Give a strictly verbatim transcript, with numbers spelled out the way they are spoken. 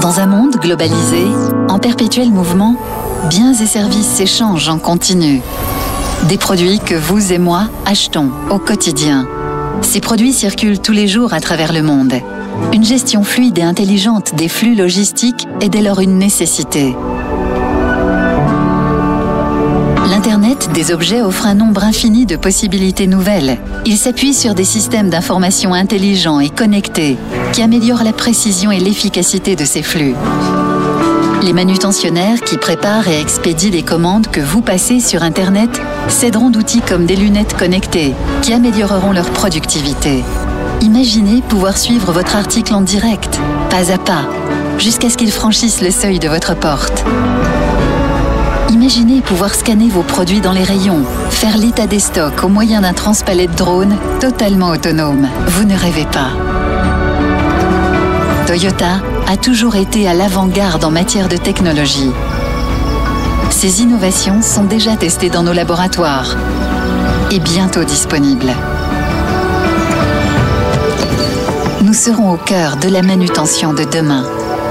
Dans un monde globalisé, en perpétuel mouvement, biens et services s'échangent en continu. Des produits que vous et moi achetons au quotidien. Ces produits circulent tous les jours à travers le monde. Une gestion fluide et intelligente des flux logistiques est dès lors une nécessité. L'Internet des objets offre un nombre infini de possibilités nouvelles. Il s'appuie sur des systèmes d'information intelligents et connectés qui améliorent la précision et l'efficacité de ces flux. Les manutentionnaires qui préparent et expédient les commandes que vous passez sur Internet s'aideront d'outils comme des lunettes connectées qui amélioreront leur productivité. Imaginez pouvoir suivre votre article en direct, pas à pas, jusqu'à ce qu'il franchisse le seuil de votre porte. Imaginez pouvoir scanner vos produits dans les rayons, faire l'état des stocks au moyen d'un transpalette drone totalement autonome. Vous ne rêvez pas. Toyota a toujours été à l'avant-garde en matière de technologie. Ces innovations sont déjà testées dans nos laboratoires et bientôt disponibles. Nous serons au cœur de la manutention de demain.